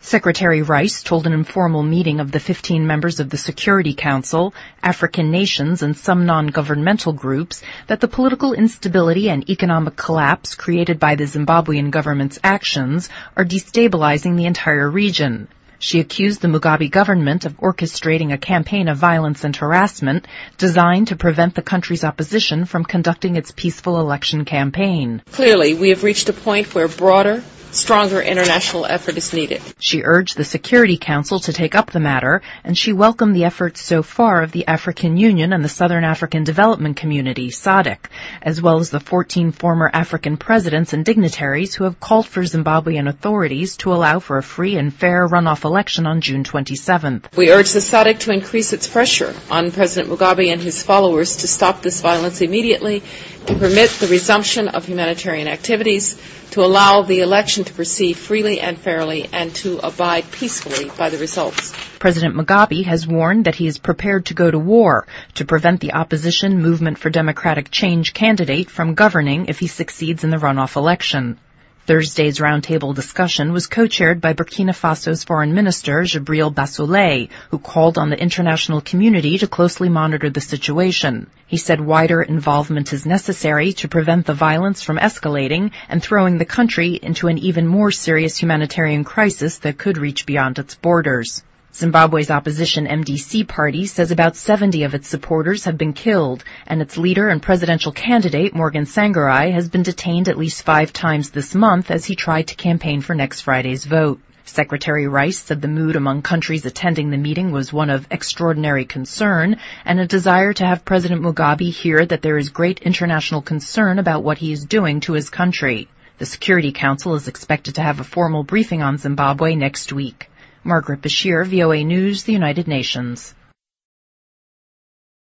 Secretary Rice told an informal meeting of the 15 members of the Security Council, African nations, and some non-governmental groups that the political instability and economic collapse created by the Zimbabwean government's actions are destabilizing the entire region. She accused the Mugabe government of orchestrating a campaign of violence and harassment designed to prevent the country's opposition from conducting its peaceful election campaign. Clearly, we have reached a point where broader, stronger international effort is needed. She urged the Security Council to take up the matter, and she welcomed the efforts so far of the African Union and the Southern African Development Community, SADC, as well as the 14 former African presidents and dignitaries who have called for Zimbabwean authorities to allow for a free and fair runoff election on June 27th. We urge the SADC to increase its pressure on President Mugabe and his followers to stop this violence immediately, to permit the resumption of humanitarian activities, to allow the election to proceed freely and fairly, and to abide peacefully by the results. President Mugabe has warned that he is prepared to go to war to prevent the opposition Movement for Democratic Change candidate from governing if he succeeds in the runoff election. Thursday's roundtable discussion was co-chaired by Burkina Faso's Foreign Minister, Djibril Bassoulé, who called on the international community to closely monitor the situation. He said wider involvement is necessary to prevent the violence from escalating and throwing the country into an even more serious humanitarian crisis that could reach beyond its borders. Zimbabwe's opposition MDC party says about 70 of its supporters have been killed, and its leader and presidential candidate, Morgan Tsvangirai, has been detained at least 5 times this month as he tried to campaign for next Friday's vote. Secretary Rice said the mood among countries attending the meeting was one of extraordinary concern and a desire to have President Mugabe hear that there is great international concern about what he is doing to his country. The Security Council is expected to have a formal briefing on Zimbabwe next week. Margaret Bashir, VOA News, the United Nations.